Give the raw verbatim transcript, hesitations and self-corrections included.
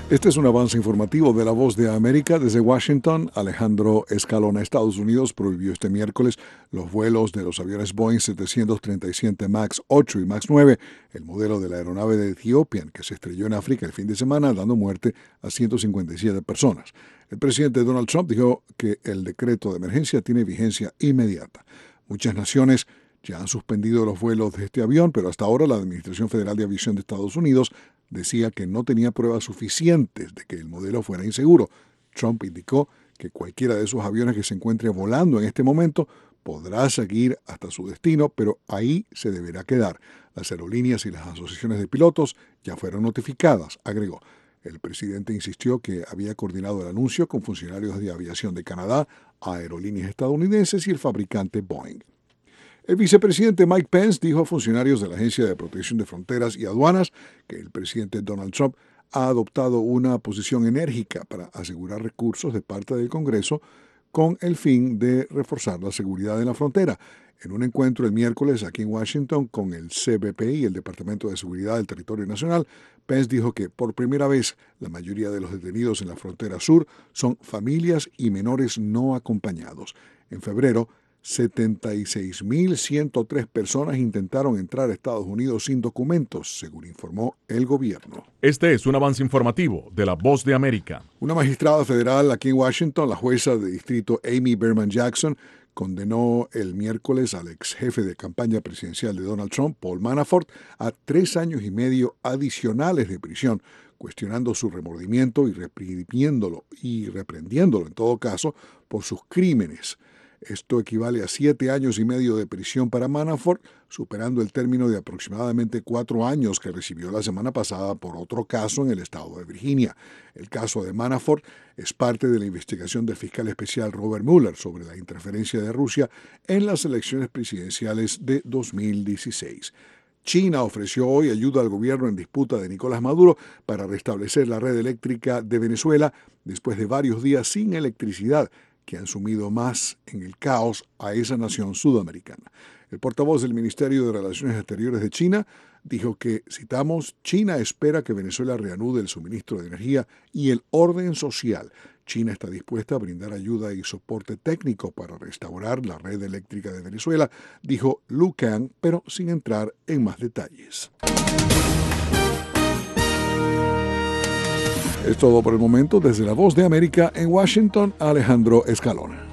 Este es un avance informativo de La Voz de América. Desde Washington, Alejandro Escalona. Estados Unidos prohibió este miércoles los vuelos de los aviones Boeing setecientos treinta y siete MAX ocho y MAX nueve, el modelo de la aeronave de Ethiopian, que se estrelló en África el fin de semana, dando muerte a ciento cincuenta y siete personas. El presidente Donald Trump dijo que el decreto de emergencia tiene vigencia inmediata. Muchas naciones ya han suspendido los vuelos de este avión, pero hasta ahora la Administración Federal de Aviación de Estados Unidos decía que no tenía pruebas suficientes de que el modelo fuera inseguro. Trump indicó que cualquiera de esos aviones que se encuentre volando en este momento podrá seguir hasta su destino, pero ahí se deberá quedar. Las aerolíneas y las asociaciones de pilotos ya fueron notificadas, agregó. El presidente insistió que había coordinado el anuncio con funcionarios de aviación de Canadá, aerolíneas estadounidenses y el fabricante Boeing. El vicepresidente Mike Pence dijo a funcionarios de la Agencia de Protección de Fronteras y Aduanas que el presidente Donald Trump ha adoptado una posición enérgica para asegurar recursos de parte del Congreso con el fin de reforzar la seguridad en la frontera. En un encuentro el miércoles aquí en Washington con el C B P y el Departamento de Seguridad del Territorio Nacional, Pence dijo que por primera vez la mayoría de los detenidos en la frontera sur son familias y menores no acompañados. En febrero, setenta y seis mil ciento tres personas intentaron entrar a Estados Unidos sin documentos, según informó el gobierno. Este es un avance informativo de La Voz de América. Una magistrada federal aquí en Washington, la jueza de distrito Amy Berman Jackson, condenó el miércoles al ex jefe de campaña presidencial de Donald Trump, Paul Manafort, a tres años y medio adicionales de prisión, cuestionando su remordimiento y reprimiéndolo y reprendiéndolo en todo caso por sus crímenes. Esto equivale a siete años y medio de prisión para Manafort, superando el término de aproximadamente cuatro años que recibió la semana pasada por otro caso en el estado de Virginia. El caso de Manafort es parte de la investigación del fiscal especial Robert Mueller sobre la interferencia de Rusia en las elecciones presidenciales de dos mil dieciséis. China ofreció hoy ayuda al gobierno en disputa de Nicolás Maduro para restablecer la red eléctrica de Venezuela después de varios días sin electricidad, que han sumido más en el caos a esa nación sudamericana. El portavoz del Ministerio de Relaciones Exteriores de China dijo que, citamos, China espera que Venezuela reanude el suministro de energía y el orden social. China está dispuesta a brindar ayuda y soporte técnico para restaurar la red eléctrica de Venezuela, dijo Lu Kang, pero sin entrar en más detalles. Es todo por el momento. Desde La Voz de América en Washington, Alejandro Escalona.